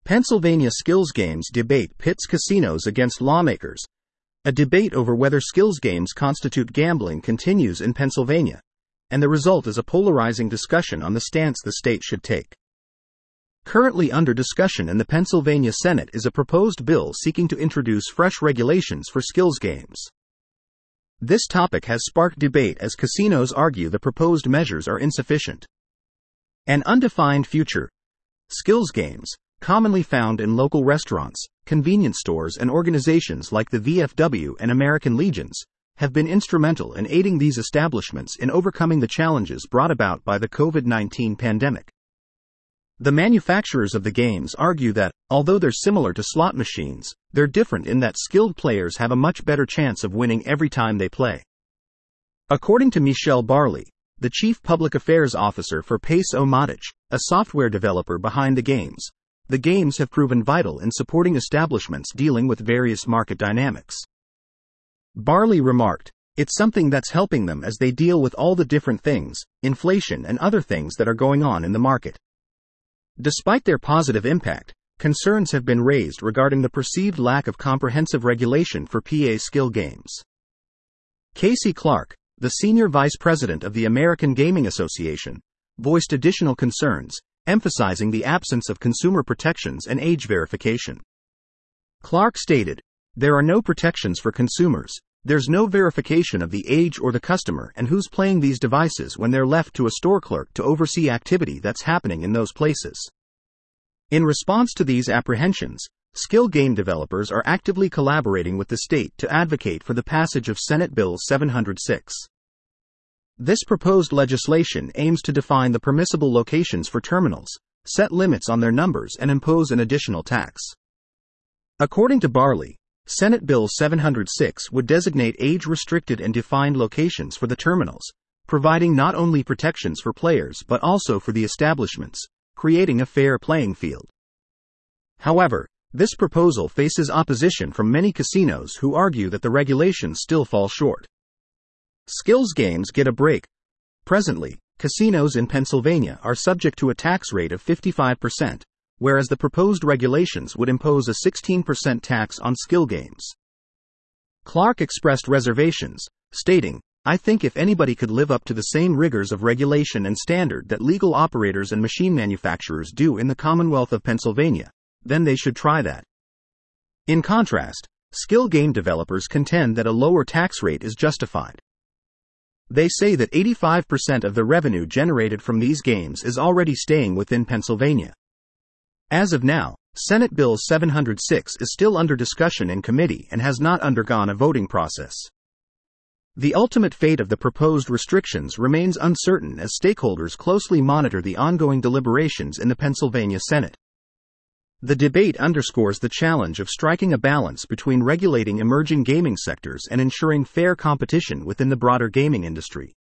Pennsylvania skills games debate pits casinos against lawmakers. A debate over whether skills games constitute gambling continues in Pennsylvania, and the result is a polarizing discussion on the stance the state should take. Currently under discussion in the Pennsylvania Senate is a proposed bill seeking to introduce fresh regulations for skills games. This topic has sparked debate as casinos argue the proposed measures are insufficient. An undefined future. Skills games, commonly found in local restaurants, convenience stores, and organizations like the VFW and American Legions, have been instrumental in aiding these establishments in overcoming the challenges brought about by the COVID-19 pandemic. The manufacturers of the games argue that, although they're similar to slot machines, they're different in that skilled players have a much better chance of winning every time they play. According to Michelle Barley, the Chief Public Affairs Officer for Pace-O-Matic, a software developer behind the games have proven vital in supporting establishments dealing with various market dynamics. Barley remarked, "It's something that's helping them as they deal with all the different things, inflation and other things that are going on in the market." Despite their positive impact, concerns have been raised regarding the perceived lack of comprehensive regulation for PA skill games. Casey Clark, the Senior Vice President of the American Gaming Association, voiced additional concerns, emphasizing the absence of consumer protections and age verification. Clark stated, "There are no protections for consumers, there's no verification of the age or the customer and who's playing these devices when they're left to a store clerk to oversee activity that's happening in those places." In response to these apprehensions, skill game developers are actively collaborating with the state to advocate for the passage of Senate Bill 706. This proposed legislation aims to define the permissible locations for terminals, set limits on their numbers, and impose an additional tax. According to Barley, Senate Bill 706 would designate age-restricted and defined locations for the terminals, providing not only protections for players but also for the establishments, creating a fair playing field. However, this proposal faces opposition from many casinos who argue that the regulations still fall short. Skills games get a break. Presently, casinos in Pennsylvania are subject to a tax rate of 55%, whereas the proposed regulations would impose a 16% tax on skill games. Clark expressed reservations, stating, "I think if anybody could live up to the same rigors of regulation and standard that legal operators and machine manufacturers do in the Commonwealth of Pennsylvania, then they should try that." In contrast, skill game developers contend that a lower tax rate is justified. They say that 85% of the revenue generated from these games is already staying within Pennsylvania. As of now, Senate Bill 706 is still under discussion in committee and has not undergone a voting process. The ultimate fate of the proposed restrictions remains uncertain as stakeholders closely monitor the ongoing deliberations in the Pennsylvania Senate. The debate underscores the challenge of striking a balance between regulating emerging gaming sectors and ensuring fair competition within the broader gaming industry.